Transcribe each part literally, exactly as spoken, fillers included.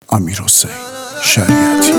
امیرحسین شریعتی.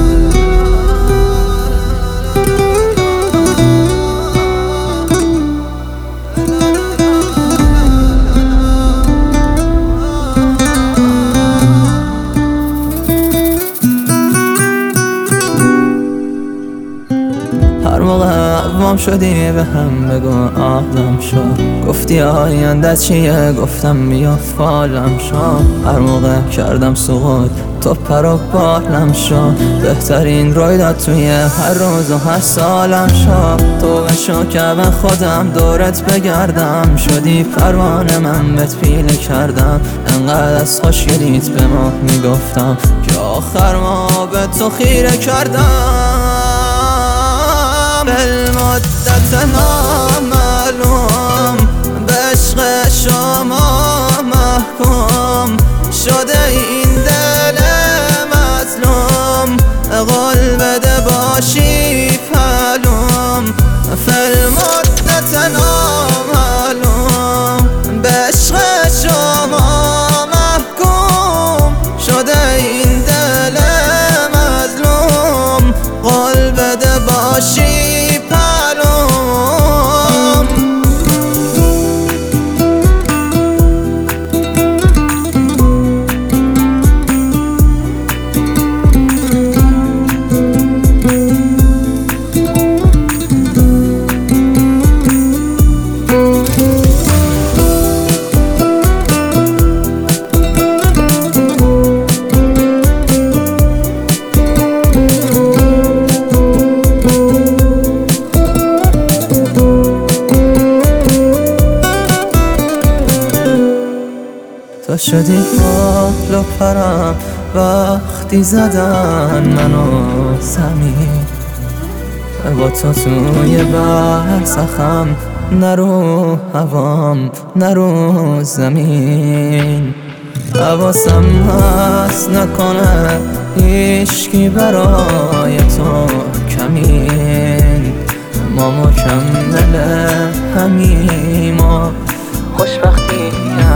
هر موقع اقوام شدی به هم بگو آدم شد، گفتی آینده چیه گفتم بیا فالم شد. هر موقع کردم سقوط تو پر و بالم شد، بهترین رویداد توی هر روز و هر سالم شد. تو بشو که من خودم دورت بگردم، شدی پروانه من بهت پیله کردم. انقدر از خوشگلیت به ما میگفتم که آخر ما به تو خیره کردم. بالمدت نامعلوم به عشق شما محکوم شده این دل مظلوم، قول بده باشی پلوم. بالمدت نامعلوم به عشق شما محکوم شده این دل مظلوم، قول بده باشی تو شدی حال و پرم وقتی زدن منو زمین، با تو توی برزخم نرو هوام نرو زمین. حواسم هست نکنه هیچکی برای تو کمین، ما مکمل همیم و خوشبختی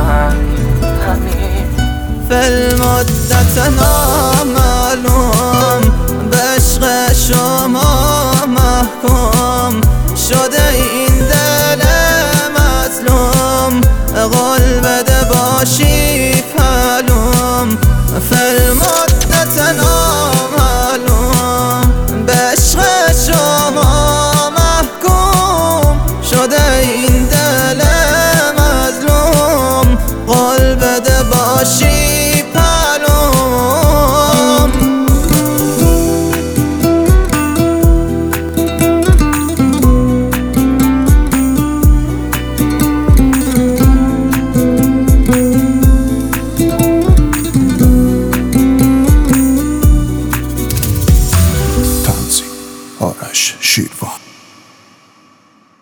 بالمدت نامعلوم به عشق شما محکوم شده این دل مظلوم، قول بده باشی پلوم. بالمدت نامعلوم به عشق شما محکوم شده این دل مظلوم، قول بده باشی آرش شیروان.